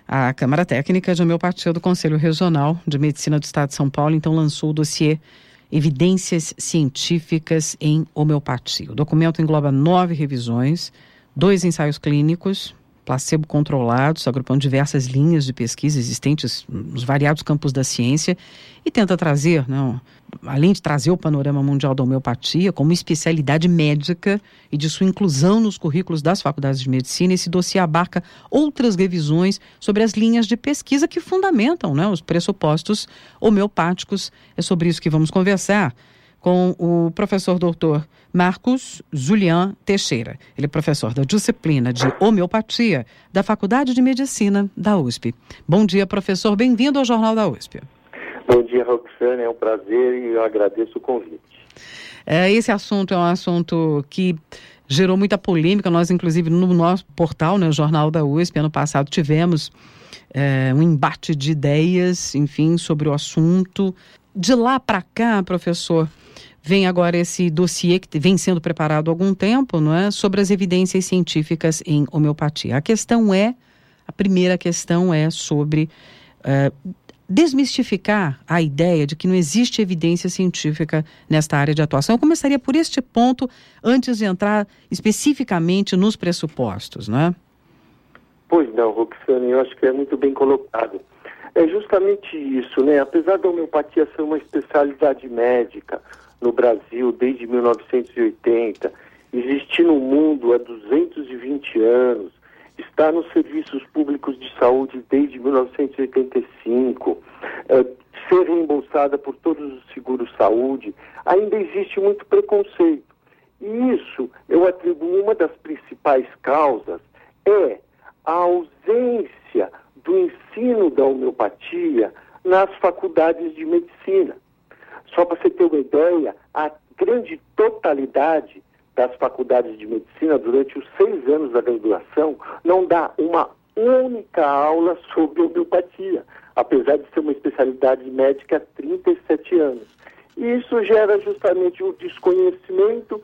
A Câmara Técnica de Homeopatia do Conselho Regional de Medicina do Estado de São Paulo, então, lançou o dossiê Evidências Científicas em Homeopatia. O documento engloba 9 revisões, 2 ensaios clínicos, placebo controlados, agrupando diversas linhas de pesquisa existentes nos variados campos da ciência e tenta trazer, além de trazer o panorama mundial da homeopatia como especialidade médica e de sua inclusão nos currículos das faculdades de medicina, esse dossiê abarca outras revisões sobre as linhas de pesquisa que fundamentam, os pressupostos homeopáticos. É sobre isso que vamos conversar com o professor doutor Marcos Julián Teixeira. Ele é professor da disciplina de homeopatia da Faculdade de Medicina da USP. Bom dia, professor. Bem-vindo ao Jornal da USP. Bom dia, Roxane. É um prazer e eu agradeço o convite. Esse assunto é um assunto que gerou muita polêmica. Nós, inclusive, no nosso portal, o Jornal da USP, ano passado, tivemos um embate de ideias, enfim, sobre o assunto. De lá para cá, professor, vem agora esse dossiê que vem sendo preparado há algum tempo, sobre as evidências científicas em homeopatia. A primeira questão é sobre desmistificar a ideia de que não existe evidência científica nesta área de atuação. Eu começaria por este ponto, antes de entrar especificamente nos pressupostos, Pois não, Roxane, eu acho que é muito bem colocado. É justamente isso, Apesar da homeopatia ser uma especialidade médica no Brasil desde 1980, existe no mundo há 220 anos, está nos serviços públicos de saúde desde 1985, ser reembolsada por todos os seguros-saúde, ainda existe muito preconceito. E isso eu atribuo, uma das principais causas é a ausência do ensino da homeopatia nas faculdades de medicina. Só para você ter uma ideia, a grande totalidade das faculdades de medicina, durante os 6 anos da graduação, não dá uma única aula sobre homeopatia, apesar de ser uma especialidade médica há 37 anos. E isso gera justamente o desconhecimento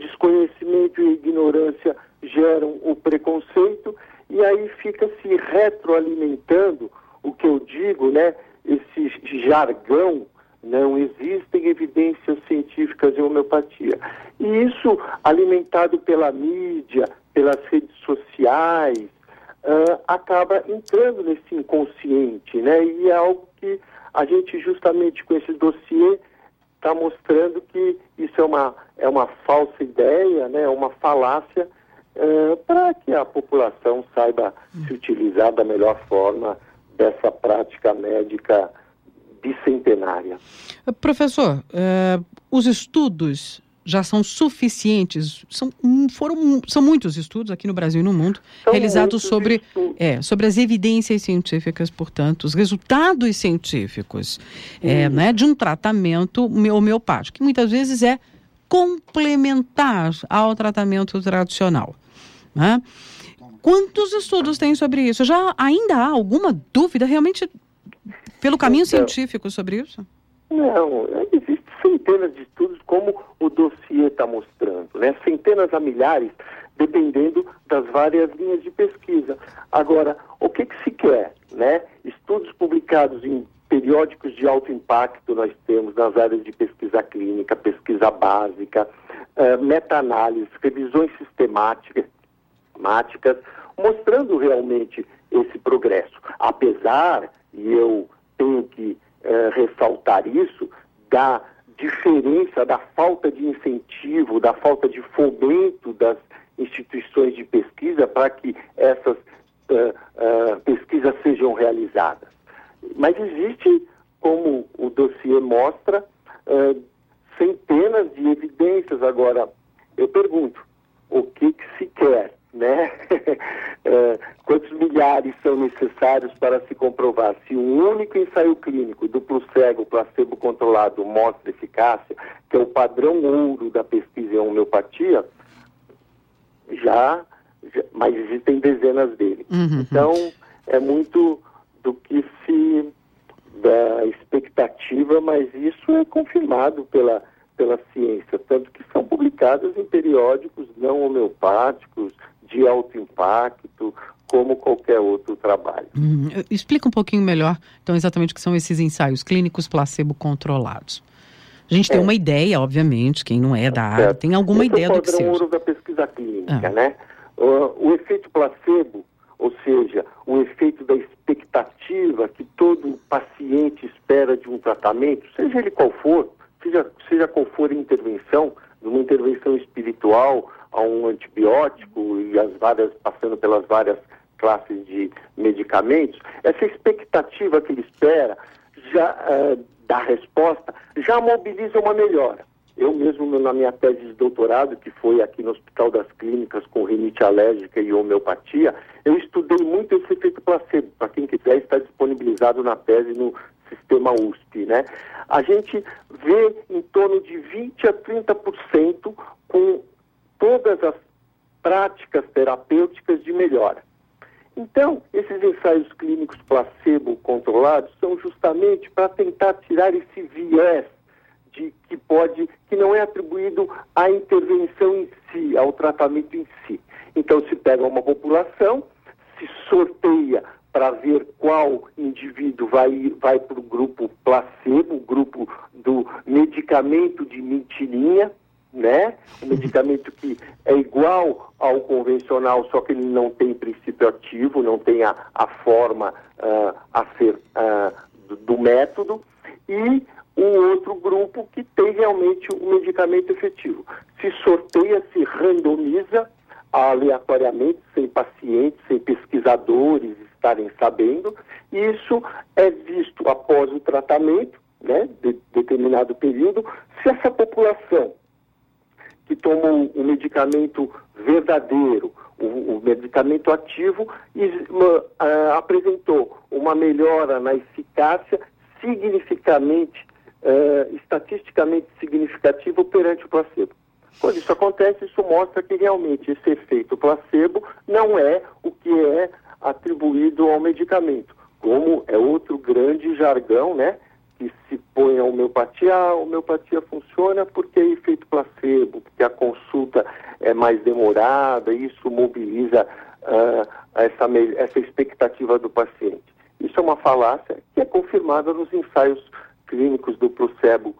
e a ignorância geram o preconceito, e aí fica se retroalimentando o que eu digo, esse jargão. Não existem evidências científicas em homeopatia. E isso, alimentado pela mídia, pelas redes sociais, acaba entrando nesse inconsciente, E é algo que a gente, justamente com esse dossiê, está mostrando que isso é uma falsa ideia, uma falácia, para que a população saiba se utilizar da melhor forma dessa prática médica bicentenária. Professor, os estudos já são suficientes? São muitos estudos aqui no Brasil e no mundo realizados sobre as evidências científicas, portanto, os resultados científicos de um tratamento homeopático, que muitas vezes é complementar ao tratamento tradicional. Quantos estudos tem sobre isso? Ainda há alguma dúvida realmente pelo caminho científico sobre isso? Não, existem centenas de estudos, como o dossiê está mostrando, centenas a milhares, dependendo das várias linhas de pesquisa. Agora, o que se quer, Estudos publicados em periódicos de alto impacto nós temos nas áreas de pesquisa clínica, pesquisa básica, meta-análise, revisões sistemáticas, mostrando realmente esse progresso. Apesar, e eu tenho que ressaltar isso, da diferença, da falta de incentivo, da falta de fomento das instituições de pesquisa para que essas pesquisas sejam realizadas. Mas existe, como o dossiê mostra, centenas de evidências. Agora, eu pergunto, o que se quer, quantos milhares são necessários para se comprovar? Se um único ensaio clínico, duplo cego, placebo controlado, mostra eficácia, que é o padrão ouro da pesquisa em homeopatia, mas existem dezenas dele. Então, é muito do que da expectativa, mas isso é confirmado pela ciência, tanto que são publicadas em periódicos não homeopáticos, de alto impacto, como qualquer outro trabalho. Explica um pouquinho melhor, então, exatamente o que são esses ensaios clínicos placebo controlados. A gente tem uma ideia, obviamente, quem não é da área, tem alguma ideia do que seja. Esse é o padrão ouro da pesquisa clínica, né? O efeito placebo, ou seja, o efeito da expectativa que todo paciente espera de um tratamento, seja ele qual for, seja qual for a intervenção, de uma intervenção espiritual a um antibiótico e passando pelas várias classes de medicamentos, essa expectativa que ele espera da resposta já mobiliza uma melhora. Eu mesmo, na minha tese de doutorado, que foi aqui no Hospital das Clínicas com rinite alérgica e homeopatia, eu estudei muito esse efeito placebo. Para quem quiser, está disponibilizado na tese no sistema USP, né? A gente vê em torno de 20% a 30% com todas as práticas terapêuticas de melhora. Então, esses ensaios clínicos placebo controlados são justamente para tentar tirar esse viés que não é atribuído à intervenção em si, ao tratamento em si. Então, se pega uma população, se sorteia para ver qual indivíduo vai para o grupo placebo, o grupo do medicamento de mentirinha, né? Um medicamento que é igual ao convencional, só que ele não tem princípio ativo, não tem a forma do método, e um outro grupo que tem realmente um medicamento efetivo. Se sorteia, se randomiza aleatoriamente, sem pacientes, sem pesquisadores estarem sabendo, e isso é visto após o tratamento, né, de determinado período, se essa população que tomou um medicamento verdadeiro, o medicamento ativo, apresentou uma melhora na eficácia estatisticamente significativa perante o placebo. Quando isso acontece, isso mostra que realmente esse efeito placebo não é o que é atribuído ao medicamento, como é outro grande jargão, né? Que se põe a homeopatia funciona porque é efeito placebo, porque a consulta é mais demorada, e isso mobiliza essa expectativa do paciente. Isso é uma falácia que é confirmada nos ensaios clínicos duplo cego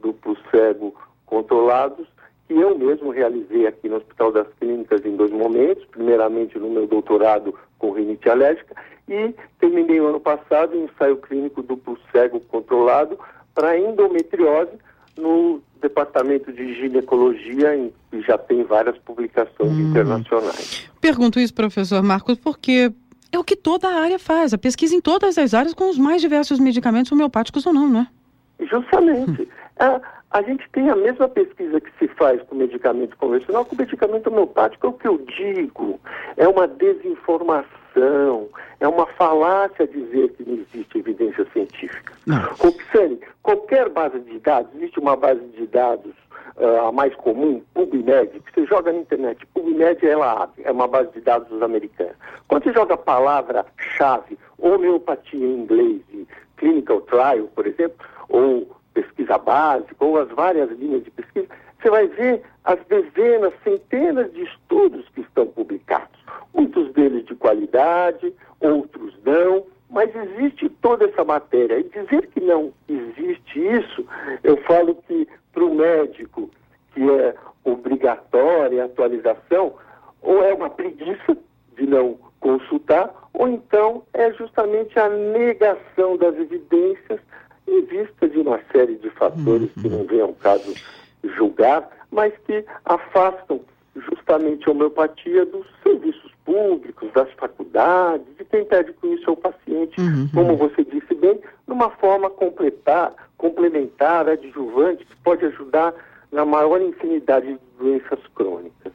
controlados, que eu mesmo realizei aqui no Hospital das Clínicas em 2 momentos, primeiramente no meu doutorado com rinite alérgica, e terminei o ano passado em ensaio clínico duplo cego controlado para endometriose no Departamento de Ginecologia, que já tem várias publicações internacionais. Pergunto isso, professor Marcos, porque é o que toda a área faz, a pesquisa em todas as áreas com os mais diversos medicamentos homeopáticos ou não, né? Justamente. A gente tem a mesma pesquisa que se faz com medicamento convencional, com medicamento homeopático. É o que eu digo, é uma desinformação, é uma falácia dizer que não existe evidência científica. Roxane, qualquer base de dados, existe uma base de dados, a mais comum, PubMed, que você joga na internet, PubMed ela abre, é uma base de dados americana. Quando você joga a palavra-chave, homeopatia em inglês, e clinical trial, por exemplo, ou pesquisa básica, ou as várias linhas de pesquisa, você vai ver as dezenas, centenas de estudos que estão publicados. Muitos deles de qualidade, outros não, mas existe toda essa matéria. E dizer que não existe isso, eu falo que para o médico, que é obrigatória a atualização, ou é uma preguiça de não consultar, ou então é justamente a negação das evidências em vista de uma série de fatores que não vem ao caso julgar, mas que afastam justamente a homeopatia dos serviços públicos, das faculdades, e quem pede com isso é o paciente, como você disse bem, numa forma complementar, adjuvante, que pode ajudar na maior infinidade de doenças crônicas.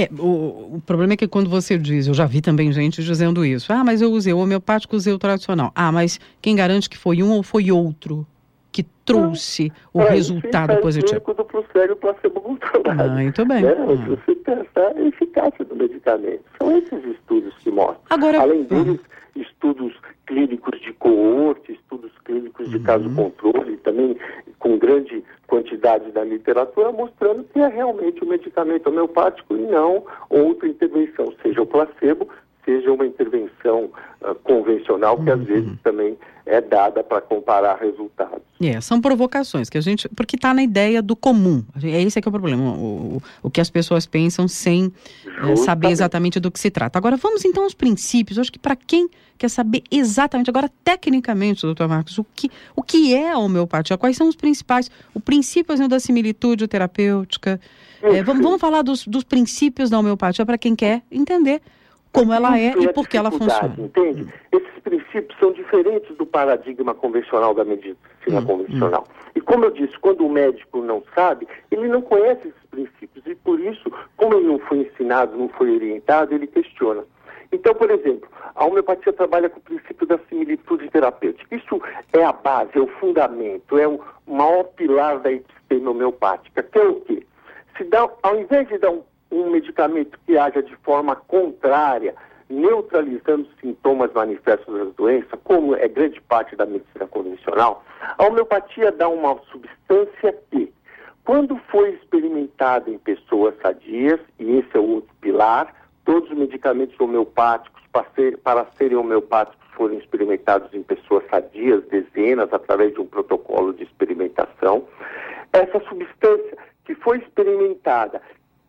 O problema é que quando você diz, eu já vi também gente dizendo isso, mas eu usei o homeopático, usei o tradicional. Mas quem garante que foi um ou foi outro que trouxe o resultado positivo? É o duplo cego placebo controlado. Muito bem. Você testar a eficácia do medicamento. São esses estudos que mostram. Agora, além deles, estudos clínicos de coorte, estudos clínicos de caso controle, também com grande quantidade da literatura, mostrando que é realmente o medicamento homeopático e não outra intervenção, seja o placebo, seja uma intervenção convencional, que às vezes também é dada para comparar resultados. São provocações que a gente, porque está na ideia do comum. Esse que é o problema, o que as pessoas pensam sem saber exatamente do que se trata. Agora vamos então aos princípios. Eu acho que para quem quer saber exatamente, agora tecnicamente, doutor Marcos, o que é a homeopatia, quais são os principais, o princípio da similitude terapêutica. Vamos falar dos princípios da homeopatia para quem quer entender como ela é e por que ela funciona. Entende? Esses princípios são diferentes do paradigma convencional da medicina convencional. E como eu disse, quando o médico não sabe, ele não conhece esses princípios. E por isso, como ele não foi ensinado, não foi orientado, ele questiona. Então, por exemplo, a homeopatia trabalha com o princípio da similitude terapêutica. Isso é a base, é o fundamento, é o maior pilar da episteme homeopática, que é o quê? Ao invés de dar um medicamento que haja de forma contrária, neutralizando os sintomas manifestos das doenças, como é grande parte da medicina convencional, a homeopatia dá uma substância que, quando foi experimentada em pessoas sadias, e esse é o outro pilar, todos os medicamentos homeopáticos, para serem homeopáticos, foram experimentados em pessoas sadias, dezenas, através de um protocolo de experimentação. Essa substância que foi experimentada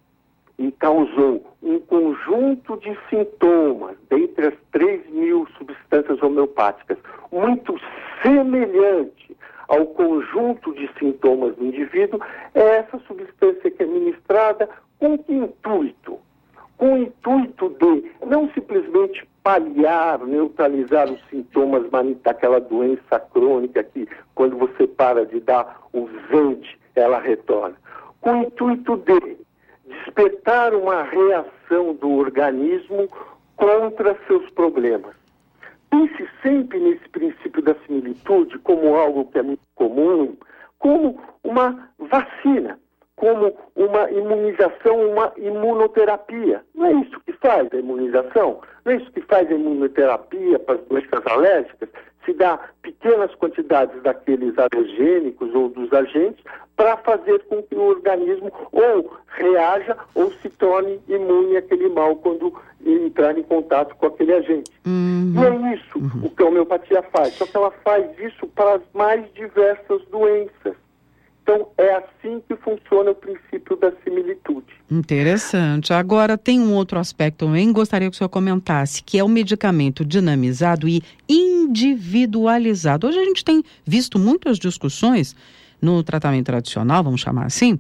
e causou um conjunto de sintomas, dentre as 3.000 substâncias homeopáticas, muito semelhante ao conjunto de sintomas do indivíduo, é essa substância que é ministrada com que intuito? Com o intuito de não simplesmente paliar, neutralizar os sintomas daquela doença crônica que, quando você para de dar o Zand, ela retorna. Com o intuito de despertar uma reação do organismo contra seus problemas. Pense sempre nesse princípio da similitude como algo que é muito comum, como uma vacina, como uma imunização, uma imunoterapia. Não é isso que faz a imunização? Não é isso que faz a imunoterapia para as doenças alérgicas? Se dá pequenas quantidades daqueles alergênicos ou dos agentes para fazer com que o organismo ou reaja ou se torne imune àquele mal quando entrar em contato com aquele agente. E é isso o que a homeopatia faz. Só que ela faz isso para as mais diversas doenças. Então, é assim que funciona o princípio da similitude. Interessante. Agora, tem um outro aspecto também, gostaria que o senhor comentasse, que é o medicamento dinamizado e individualizado. Hoje a gente tem visto muitas discussões no tratamento tradicional, vamos chamar assim,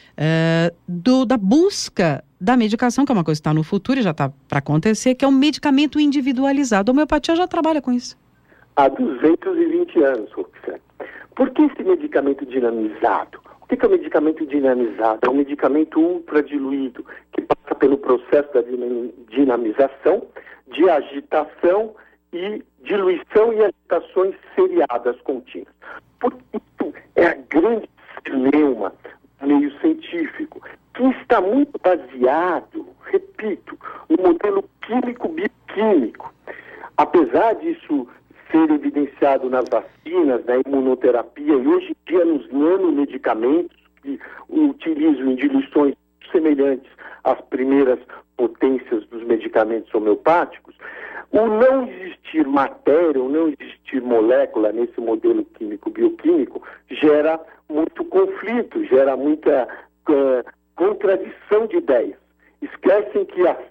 da busca da medicação, que é uma coisa que está no futuro e já está para acontecer, que é o medicamento individualizado. A homeopatia já trabalha com isso. Há 220 anos, Roxane. Por que esse medicamento dinamizado? O que é o medicamento dinamizado? É um medicamento ultradiluído, que passa pelo processo da dinamização, de agitação e diluição e agitações seriadas contínuas. Portanto, é a grande celeuma do meio científico, que está muito baseado, repito, no modelo químico-bioquímico. Apesar disso ser evidenciado nas vacinas, na imunoterapia e hoje em dia nos nanomedicamentos que utilizam em diluições semelhantes às primeiras potências dos medicamentos homeopáticos, o não existir matéria, o não existir molécula nesse modelo químico-bioquímico gera muito conflito, gera muita contradição de ideias. Esquecem que a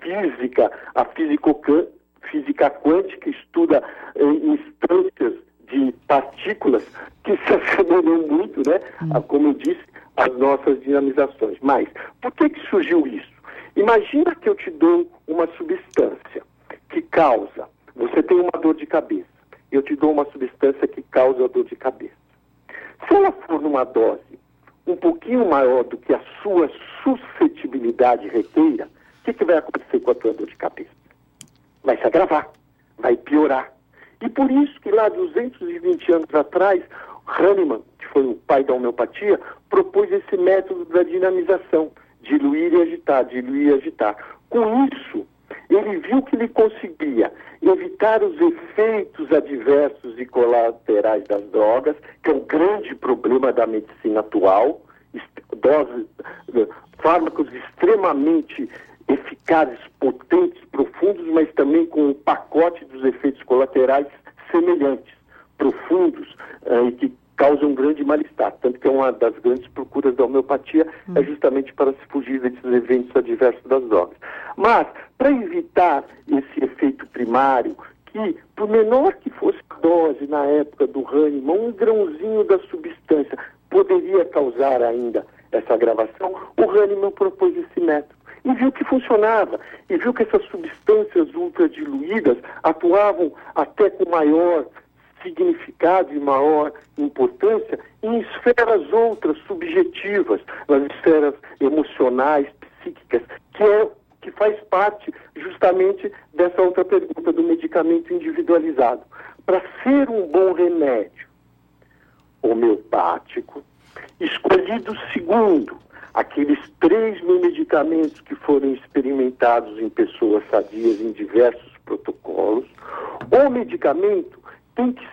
física quântica estuda instâncias de partículas que se assemelham muito, né, como eu disse, às nossas dinamizações. Mas, por que surgiu isso? Imagina que eu te dou uma substância que causa, você tem uma dor de cabeça, eu te dou uma substância que causa dor de cabeça. Se ela for numa dose um pouquinho maior do que a sua suscetibilidade requeira, o que vai acontecer com a tua dor de cabeça? Vai se agravar, vai piorar. E por isso que lá 220 anos atrás, Hahnemann, que foi o pai da homeopatia, propôs esse método da dinamização, diluir e agitar, diluir e agitar. Com isso, ele viu que ele conseguia evitar os efeitos adversos e colaterais das drogas, que é um grande problema da medicina atual, fármacos extremamente eficazes, potentes, profundos, mas também com um pacote dos efeitos colaterais semelhantes, profundos, e que causam um grande mal-estar. Tanto que é uma das grandes procuras da homeopatia é justamente para se fugir desses eventos adversos das drogas. Mas, para evitar esse efeito primário, que, por menor que fosse a dose na época do Hahnemann, um grãozinho da substância poderia causar ainda essa agravação, o Hahnemann propôs esse método. E viu que funcionava, e viu que essas substâncias ultradiluídas atuavam até com maior significado e maior importância em esferas outras subjetivas, nas esferas emocionais, psíquicas, que faz parte justamente dessa outra pergunta do medicamento individualizado. Para ser um bom remédio homeopático, escolhido segundo aqueles 3.000 medicamentos que foram experimentados em pessoas sadias em diversos protocolos, o medicamento tem que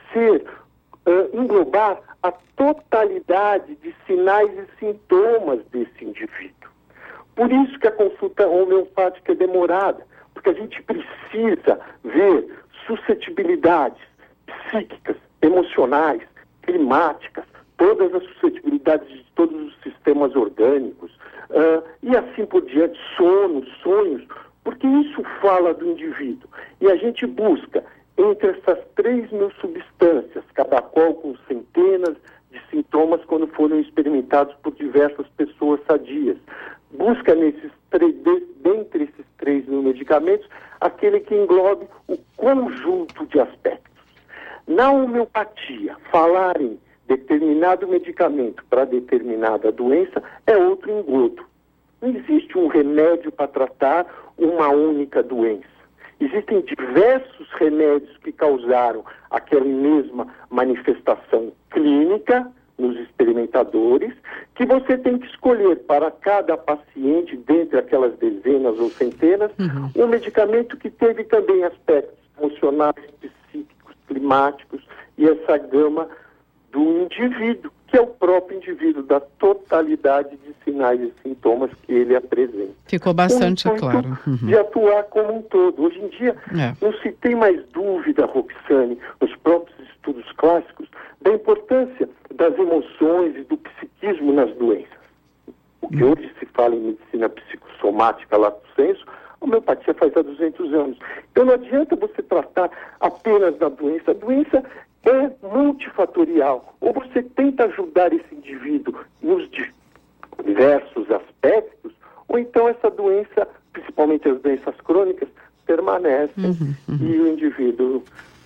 englobar a totalidade de sinais e sintomas desse indivíduo. Por isso que a consulta homeopática é demorada, porque a gente precisa ver suscetibilidades psíquicas, emocionais, climáticas, todas as suscetibilidades de todos os sistemas orgânicos, e assim por diante, sonhos, porque isso fala do indivíduo. E a gente busca, entre essas 3.000 substâncias, cada qual com centenas de sintomas quando foram experimentados por diversas pessoas sadias, busca dentre esses 3.000 medicamentos, aquele que englobe o conjunto de aspectos. Na homeopatia, falar em determinado medicamento para determinada doença é outro engodo. Não existe um remédio para tratar uma única doença. Existem diversos remédios que causaram aquela mesma manifestação clínica nos experimentadores, que você tem que escolher para cada paciente, dentre aquelas dezenas ou centenas, um medicamento que teve também aspectos emocionais, psíquicos, climáticos e essa gama do indivíduo, que é o próprio indivíduo, da totalidade de sinais e sintomas que ele apresenta. Ficou bastante claro. De atuar como um todo. Hoje em dia, não se tem mais dúvida, Roxane, nos próprios estudos clássicos, da importância das emoções e do psiquismo nas doenças. O que hoje se fala em medicina psicossomática, lato sensu, a homeopatia faz há 200 anos. Então não adianta você tratar apenas da doença. A doença é multifatorial. Ou você tenta ajudar esse indivíduo nos diversos aspectos, ou então essa doença, principalmente as doenças crônicas, permanecem e o indivíduo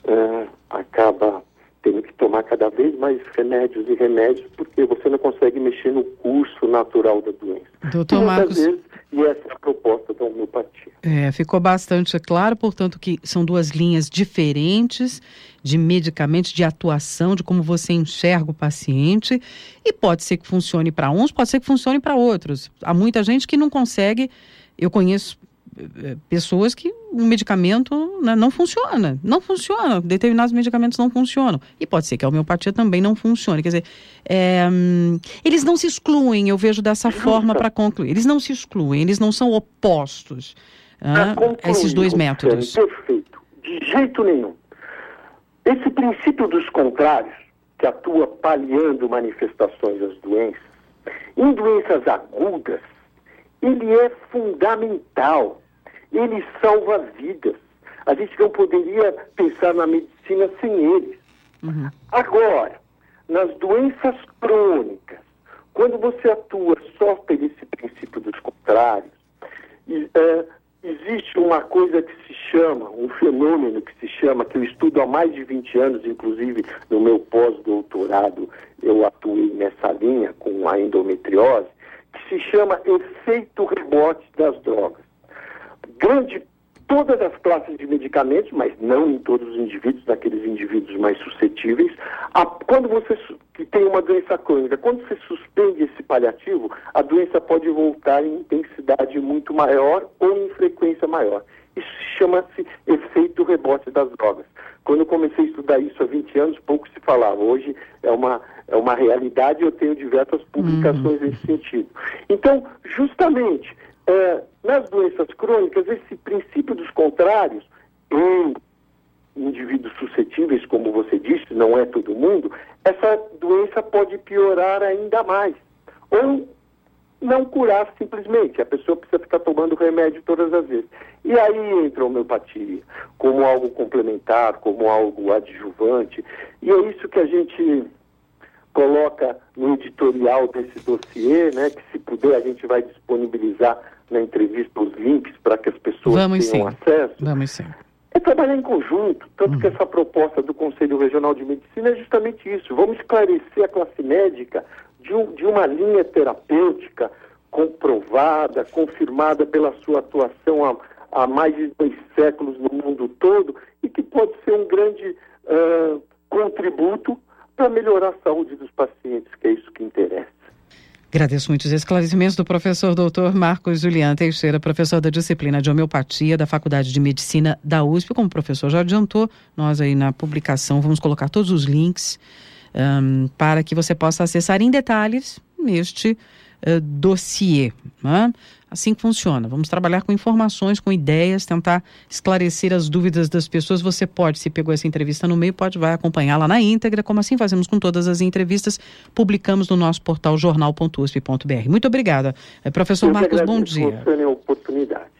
acaba tendo que tomar cada vez mais remédios, porque você não consegue mexer no curso natural da doença. Doutor Marcos, vezes, e essa é a proposta da homeopatia. Ficou bastante claro, portanto, que são duas linhas diferentes de medicamentos, de atuação, de como você enxerga o paciente, e pode ser que funcione para uns, pode ser que funcione para outros. Há muita gente que não consegue, eu conheço pessoas que um medicamento não funciona, determinados medicamentos não funcionam, e pode ser que a homeopatia também não funcione, quer dizer, eles não se excluem, eu vejo dessa forma para concluir, eles não se excluem, eles não são opostos a esses dois métodos. Perfeito, de jeito nenhum. Esse princípio dos contrários, que atua paliando manifestações das doenças, em doenças agudas, ele é fundamental, ele salva vidas. A gente não poderia pensar na medicina sem eles. Agora, nas doenças crônicas, quando você atua só por esse princípio dos contrários, existe uma coisa que se chama, um fenômeno que se chama, que eu estudo há mais de 20 anos, inclusive no meu pós-doutorado eu atuei nessa linha com a endometriose, que se chama efeito rebote das drogas. Todas as classes de medicamentos, mas não em todos os indivíduos, naqueles indivíduos mais suscetíveis, quando você que tem uma doença crônica, quando você suspende esse paliativo, a doença pode voltar em intensidade muito maior ou em frequência maior. Isso chama-se efeito rebote das drogas. Quando eu comecei a estudar isso há 20 anos, pouco se falava. Hoje é uma realidade e eu tenho diversas publicações nesse sentido. Então, justamente, nas doenças crônicas, esse princípio dos contrários, em indivíduos suscetíveis, como você disse, não é todo mundo, essa doença pode piorar ainda mais. Ou não curar simplesmente, a pessoa precisa ficar tomando remédio todas as vezes. E aí entra a homeopatia, como algo complementar, como algo adjuvante, e é isso que a gente coloca no editorial desse dossiê, né, que se puder a gente vai disponibilizar na entrevista os links para que as pessoas tenham acesso. Vamos sim. É trabalhar em conjunto, tanto que essa proposta do Conselho Regional de Medicina é justamente isso. Vamos esclarecer a classe médica de uma linha terapêutica comprovada, confirmada pela sua atuação há mais de 2 séculos no mundo todo e que pode ser um grande contributo para melhorar a saúde dos pacientes, que é isso que interessa. Agradeço muito os esclarecimentos do professor Dr. Marcos Julián Teixeira, professor da disciplina de homeopatia da Faculdade de Medicina da USP. Como o professor já adiantou, nós aí na publicação vamos colocar todos os links para que você possa acessar em detalhes neste dossiê, né? Assim que funciona. Vamos trabalhar com informações, com ideias, tentar esclarecer as dúvidas das pessoas. Você pode, se pegou essa entrevista no meio, vai acompanhar lá na íntegra, como assim fazemos com todas as entrevistas, publicamos no nosso portal jornal.usp.br. Muito obrigada. Professor Marcos, bom dia. Eu agradeço a oportunidade.